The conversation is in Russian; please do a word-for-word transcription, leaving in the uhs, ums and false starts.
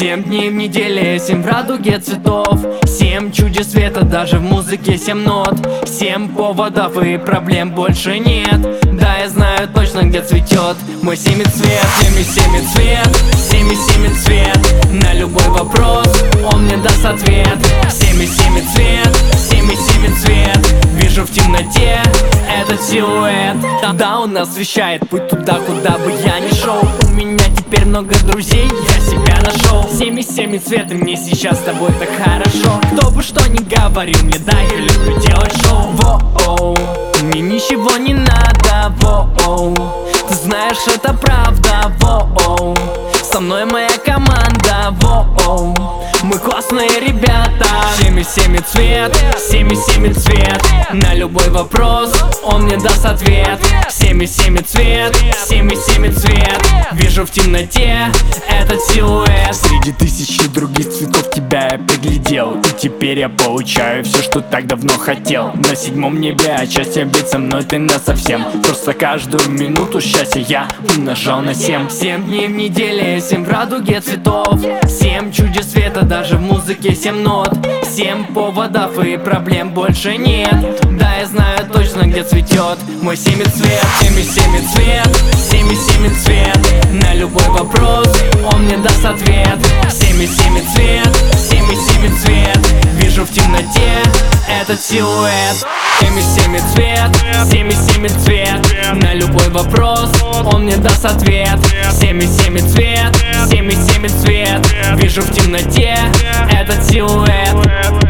Семь дней в неделе, семь в радуге цветов, семь чудес света, даже в музыке семь нот. Семь поводов и проблем больше нет. Да, я знаю точно, где цветет мой семицвет. Семь и семь цвет, семь и семь цвет. На любой вопрос он мне даст ответ. Семь и семь цвет, семь и семь цвет. Вижу в темноте этот силуэт. Да, он освещает путь туда, куда бы я ни шел. У меня теперь много друзей, я себя нашел. Семь и семь цвет, и мне сейчас с тобой так хорошо. Кто бы что ни говорил мне, да, я люблю делать шоу. Воу, мне ничего не надо, воу. Ты знаешь, это правда, воу. Со мной моя команда, воу. Мы классные ребята. Семь и семь цвет, семь и семь цвет. На любой вопрос он мне даст ответ. Семь и семь цвет, семь и семь цвет. Вижу в темноте этот силуэт. Среди тысячи других цветов тебя я приглядел, и теперь я получаю все, что так давно хотел. На седьмом небе от счастья, ведь со мной ты насовсем. Просто каждую минуту счастья я умножал на семь. Семь дней в неделе, семь в радуге цветов, семь чудес света, даже в музыке семь нот. Семь поводов и проблем больше нет. Да, я знаю точно, где цветет мой семицвет. Семь и семь цвет, семь и семь цвет. На любой вопрос он мне даст ответ. Семь и семь цвет, семь и семь цвет. Вижу в темноте этот силуэт. Семь и семь цвет, семь и семь цвет. На любой вопрос он мне даст ответ. Семь и семь цвет, семь и семь цвет. Вижу в темноте этот силуэт.